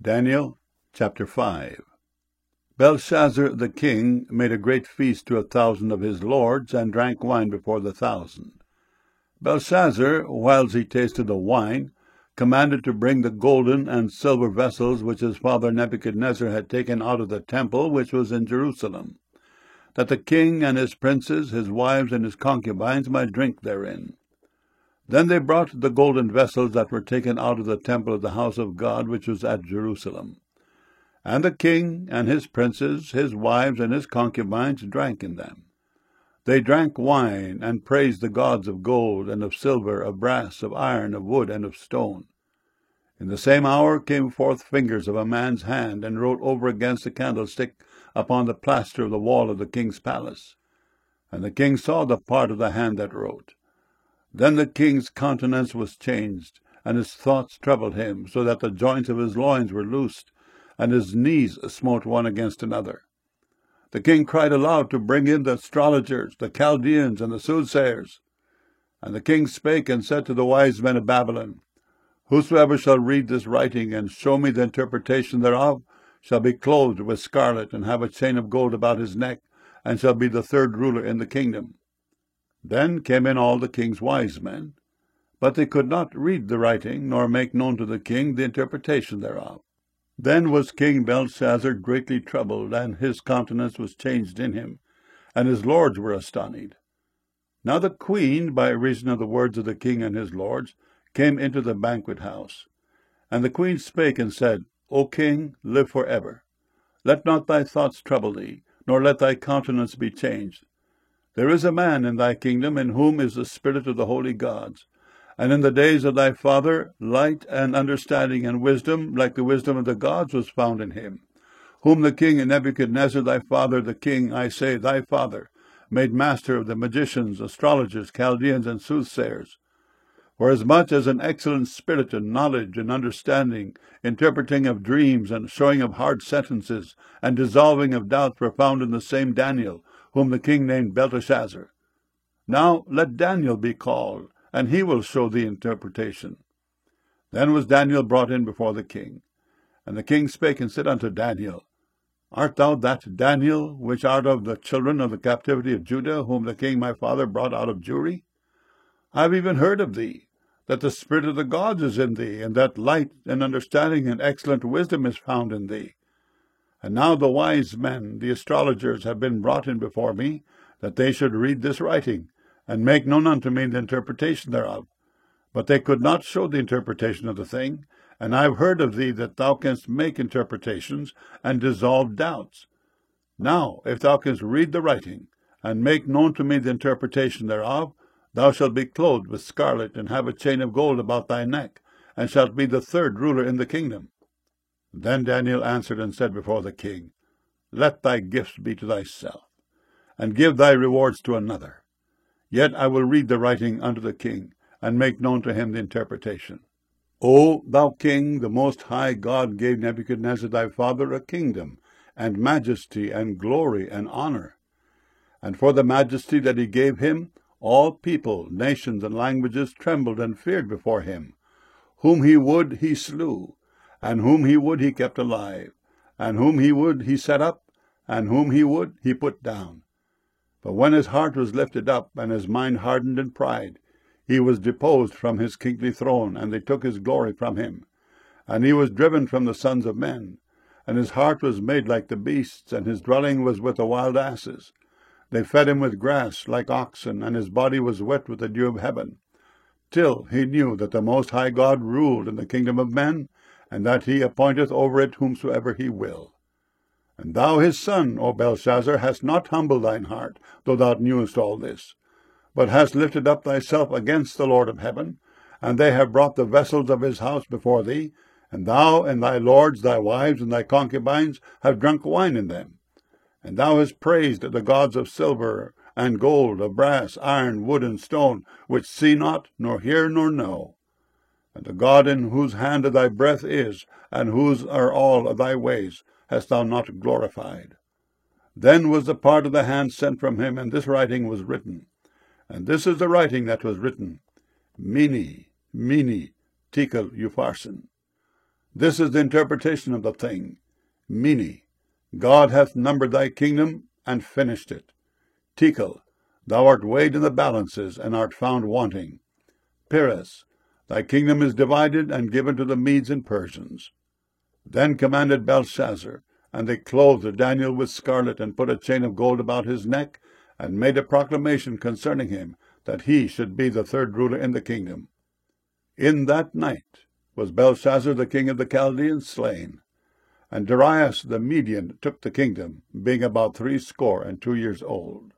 Daniel chapter 5. Belshazzar the king made a great feast to 1,000 of his lords, and drank wine before the 1,000. Belshazzar, whiles he tasted the wine, commanded to bring the golden and silver vessels which his father Nebuchadnezzar had taken out of the temple which was in Jerusalem, that the king and his princes, his wives, and his concubines might drink therein. Then they brought the golden vessels that were taken out of the temple of the house of God which was at Jerusalem. And the king and his princes, his wives, and his concubines drank in them. They drank wine, and praised the gods of gold, and of silver, of brass, of iron, of wood, and of stone. In the same hour came forth fingers of a man's hand, and wrote over against the candlestick upon the plaster of the wall of the king's palace. And the king saw the part of the hand that wrote. Then the king's countenance was changed, and his thoughts troubled him, so that the joints of his loins were loosed, and his knees smote one against another. The king cried aloud to bring in the astrologers, the Chaldeans, and the soothsayers. And the king spake and said to the wise men of Babylon, Whosoever shall read this writing, and show me the interpretation thereof, shall be clothed with scarlet, and have a chain of gold about his neck, and shall be the third ruler in the kingdom. Then came in all the king's wise men, but they could not read the writing, nor make known to the king the interpretation thereof. Then was King Belshazzar greatly troubled, and his countenance was changed in him, and his lords were astonied. Now the queen, by reason of the words of the king and his lords, came into the banquet house. And the queen spake and said, O king, live for ever. Let not thy thoughts trouble thee, nor let thy countenance be changed. There is a man in thy kingdom in whom is the spirit of the holy gods. And in the days of thy father, light and understanding and wisdom, like the wisdom of the gods, was found in him, whom the king Nebuchadnezzar thy father, the king, I say, thy father, made master of the magicians, astrologers, Chaldeans, and soothsayers. For as much as an excellent spirit and knowledge and understanding, interpreting of dreams and showing of hard sentences, and dissolving of doubts were found in the same Daniel, whom the king named Belteshazzar. Now let Daniel be called, and he will show the interpretation. Then was Daniel brought in before the king. And the king spake and said unto Daniel, Art thou that Daniel, which art of the children of the captivity of Judah, whom the king my father brought out of Jewry? I have even heard of thee, that the spirit of the gods is in thee, and that light and understanding and excellent wisdom is found in thee. And now the wise men, the astrologers, have been brought in before me, that they should read this writing, and make known unto me the interpretation thereof. But they could not show the interpretation of the thing, and I have heard of thee that thou canst make interpretations, and dissolve doubts. Now, if thou canst read the writing, and make known to me the interpretation thereof, thou shalt be clothed with scarlet, and have a chain of gold about thy neck, and shalt be the third ruler in the kingdom. Then Daniel answered and said before the king, Let thy gifts be to thyself, and give thy rewards to another. Yet I will read the writing unto the king, and make known to him the interpretation. O thou king, the most high God gave Nebuchadnezzar thy father a kingdom, and majesty, and glory, and honor. And for the majesty that he gave him, all people, nations, and languages trembled and feared before him. Whom he would he slew, and whom he would he kept alive, and whom he would he set up, and whom he would he put down. But when his heart was lifted up, and his mind hardened in pride, he was deposed from his kingly throne, and they took his glory from him. And he was driven from the sons of men, and his heart was made like the beasts, and his dwelling was with the wild asses. They fed him with grass like oxen, and his body was wet with the dew of heaven, till he knew that the Most High God ruled in the kingdom of men, and that he appointeth over it whomsoever he will. And thou his son, O Belshazzar, hast not humbled thine heart, though thou knewest all this, but hast lifted up thyself against the Lord of heaven, and they have brought the vessels of his house before thee, and thou and thy lords, thy wives, and thy concubines have drunk wine in them. And thou hast praised the gods of silver and gold, of brass, iron, wood, and stone, which see not, nor hear, nor know. And the God in whose hand thy breath is, and whose are all of thy ways, hast thou not glorified. Then was the part of the hand sent from him, and this writing was written. And this is the writing that was written, Mene, Tekel, Upharsin. This is the interpretation of the thing. Mene, God hath numbered thy kingdom, and finished it. Tekel, thou art weighed in the balances, and art found wanting. Peres, thy kingdom is divided, and given to the Medes and Persians. Then commanded Belshazzar, and they clothed Daniel with scarlet, and put a chain of gold about his neck, and made a proclamation concerning him, that he should be the third ruler in the kingdom. In that night was Belshazzar the king of the Chaldeans slain, and Darius the Median took the kingdom, being about 62 years old.